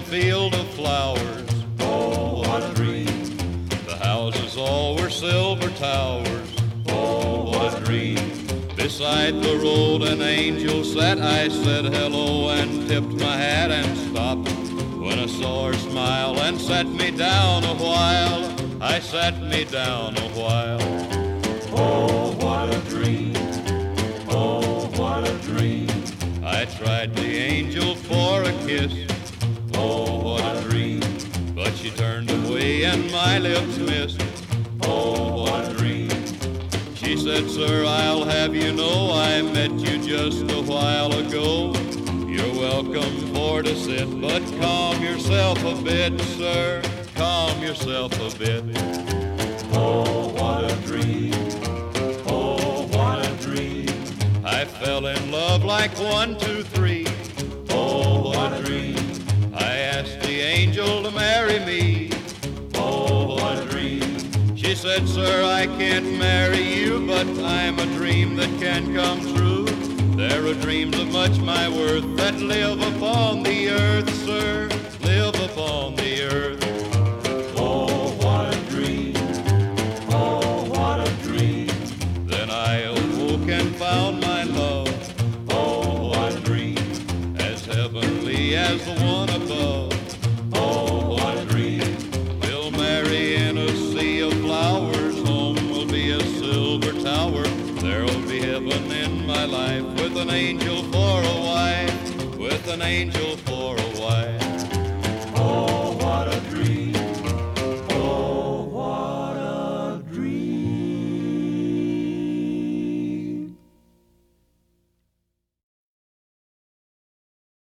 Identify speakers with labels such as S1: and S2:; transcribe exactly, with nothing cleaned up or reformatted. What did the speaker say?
S1: field of flowers.
S2: Oh, what a dream.
S1: The houses all were silver towers.
S2: Oh, what a dream.
S1: Beside the road an angel sat. I said hello and tipped my hat and stopped. When I saw her smile and sat me down a while, I sat me down a while.
S2: Oh, what a dream. Oh, what a dream.
S1: I tried the angel for a kiss.
S2: Oh, what a dream.
S1: But she turned away and my lips missed.
S2: Oh, what a dream.
S1: She said, sir, I'll have you know I met you just a while ago. You're welcome for to sit, but calm yourself a bit, sir. Calm yourself a bit.
S2: Oh, what a dream. Oh, what a dream.
S1: I fell in love like one, two, three.
S2: Oh, what a dream.
S1: I asked the angel to marry me.
S2: Oh, what a dream.
S1: She said, sir, I can't marry you, but I'm a dream that can come true. There are dreams of much my worth that live upon the earth, sir, live upon the earth.
S2: Oh, what a dream. Oh, what a dream.
S1: Then I awoke and found my love,
S2: Oh, what a dream.
S1: as heavenly as the one above.
S2: Oh, what a dream.
S1: We'll marry in a sea of flowers, home will be a silver tower. There'll be heaven in my life, with an angel for a wife, with an angel for a wife.
S2: Oh,